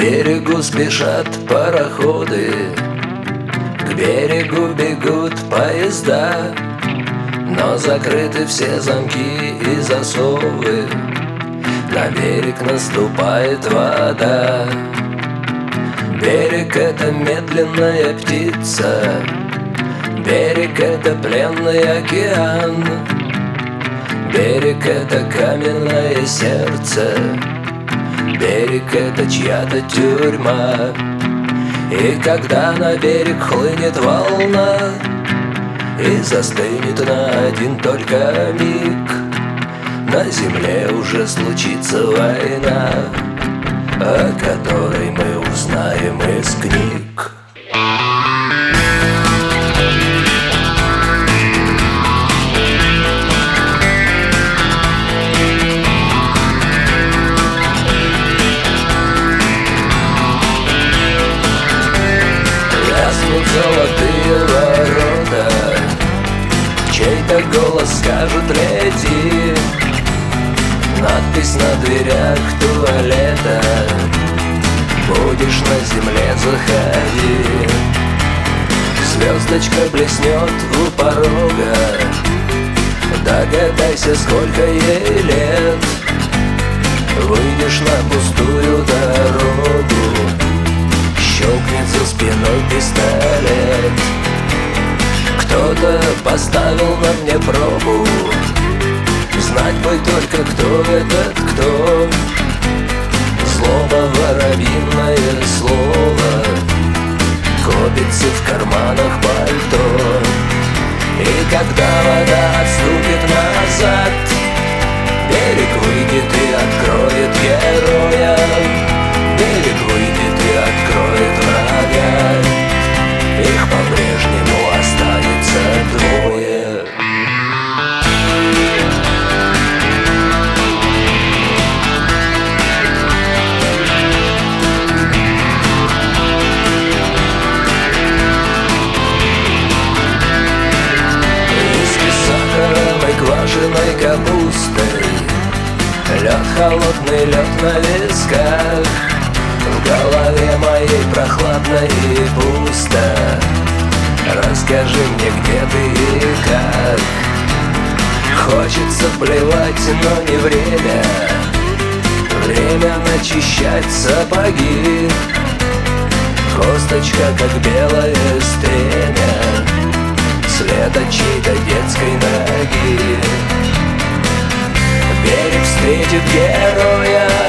берегу спешат пароходы, к берегу бегут поезда, но закрыты все замки и засовы, на берег наступает вода. Берег — это медленная птица, берег — это пленный океан, берег — это каменное сердце, берег — это чья-то тюрьма. И когда на берег хлынет волна и застынет на один только миг, на земле уже случится война, о которой мы узнаем из книг. Гаснут золотые ворота, чей-то голос скажет: лети. Надпись на дверях туалета: будешь на земле, заходи. Звездочка блеснет у порога, догадайся, сколько ей лет. Выйдешь на пустую дорогу, щелкнет за спиной пистолет. Кто-то поставил на мне пробу, знать бы только, кто этот кто. Злоба, воробьиное слово, копится в карманах пальто. И когда вода отступит назад, берег выйдет и откроет героя. Берег выйдет и откроет врага. Их по-прежнему останется двое. Квашеной капустой, лед, холодный лед на висках. В голове моей прохладно и пусто. Расскажи мне, где ты и как. Хочется плевать, но не время. Время начищать сапоги. Косточка, как белое стремя, след от чьей-то детской ноги. Берег встретит героя,